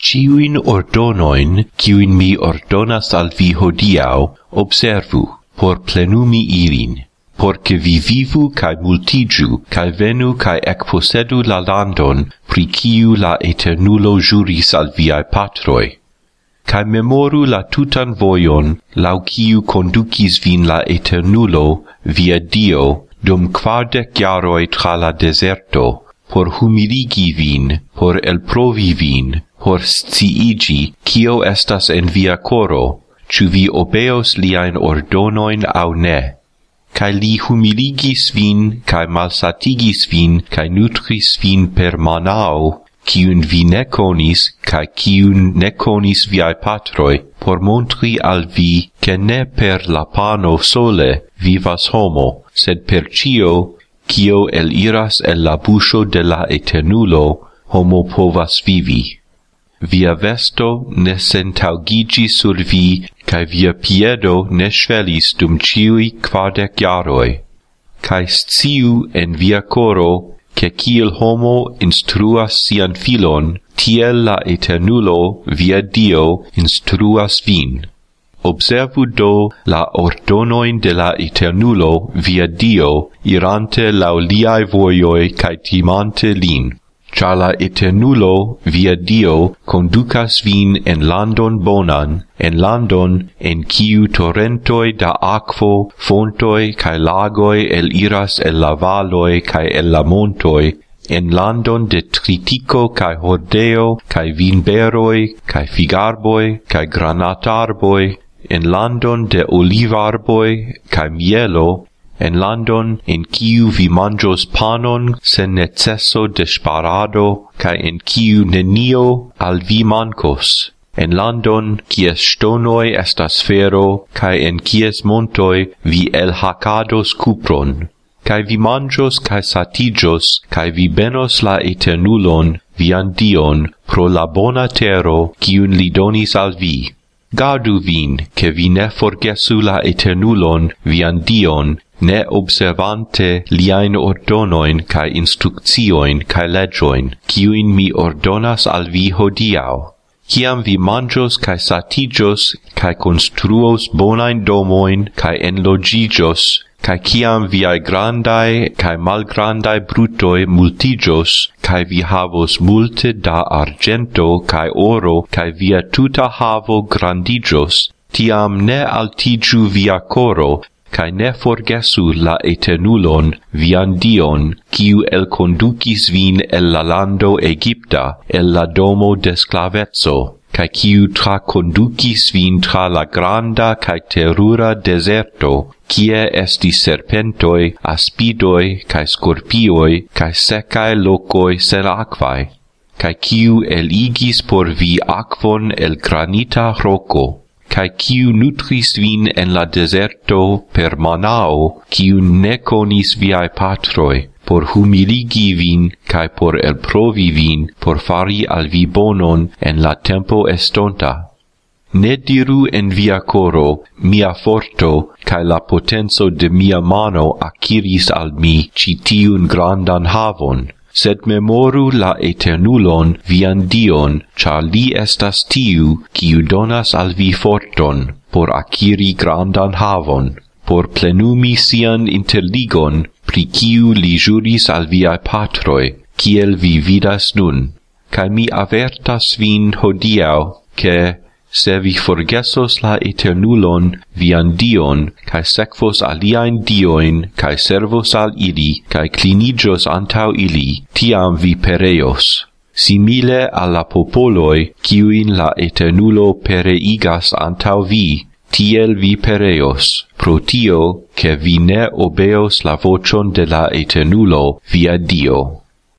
Ciuin ordonoin, ciuin mi ordonas al vi hodiau, observu, por plenumi ilin, porce vi vivu cae multigiu, cae venu cae ecposedu la landon, pri ciu la Eternulo juris al viae patroi. Cae memoru la tutan voion, lau ciu conducis vin la Eternulo, via Dio, dum 40 jaroi tra la deserto, por humiligi vin, por elprovi vin, por sciigi, cio estas en via coro, ciu vi obeos liain ordonoin au ne. Cae li humiligis vin, cae malsatigis vin, cae nutris vin per manao, ciun vi ne conis, cae ciun ne conis viae patroi, por montri al vi, che ne per la pano sole vivas homo, sed per cio, cio eliras el la buŝo de la Eternulo, homo povas vivi. Via vesto ne sentaŭgigis sur vi, cae via piedo ne ŝvelis dum ĉiuj 40 jaroj. Cae sciu en via coro, che kiel homo instruas sian filon, tiel la Eternulo, via Dio, instruas vin. Observu do la ordonoin de la Eternulo, via Dio, irante lau liae voioi cae timante lin. Char la Eternulo, via Dio, conducas vin en landon bonan, en landon en ciu torrentoi da aquo, fontoi cae lagoi eliras el la valoi cae el la montoi, en landon de tritico cae hordeo, cae vinberoi, cae figarboi, cae granatarboi, en landon de olivarboi cae mielo, en landon en ciu vi mangios panon sen necesso de sparado, cae en ciu nenio al vi mancos, en landon cies stonoi estas fero, cae en cies montoi vi elhacados cupron, cae vi mangios cae satigios, cae vi benos la Eternulon, vian Dion, pro la bona tero ciun li donis al vi. Gardu vin, che vi ne forgesu la Eternulon, vian Dion, ne observante liain ordonoin cae instructioin cae legioin, ciuin mi ordonas al vi hodiau. Ciam vi mangios cae satigios, cae construos bonain domoin, cae enlogigios, cae ciam viae grandae cae malgrandae brutoi multigios, cae vi havos multe da argento cae oro, cae via tuta havo grandigios, tiam ne altigiu via coro, cae ne forgesu la Eternulon, vian Dion, ciu elconducis vin el la lando Egipta, el la domo de sclavezzo, cae ciu traconducis vin tra la granda cae terura deserto, cie estis serpentoi, aspidoi, cae scorpioi, cae secae locoi sen aquae, cae ciu eligis por vi aquon el granita roco, cae ciu nutris vin en la deserto per manao, ciu ne conis viae patroi, por humiligi vin, cae por elprovi vin, por fari al vi bonon en la tempo estonta. Ne diru en via coro, mia forto, cae la potenzo de mia mano acquiris al mi citiun grandan havon, sed memoru la Eternulon, vian Dion, char li estas tiu, kiu donas al vi forton, por acquiri grandan havon, por plenumi sian interligon, pri kiu li juris al viae patroi, kiel vi vidas nun. Cae mi avertas vin hodiau, che, se vi forgesos la Eternulon, vian Dion, cae sekvos aliaen dioin, cae servos al ili, cae clinigios antau ili, tiam vi pereos. Simile alla popoloi, ciuin la Eternulo pereigas antau vi, tiel vi pereos, pro tio, che vi ne obeos la vocion de la Eternulo, via Dio.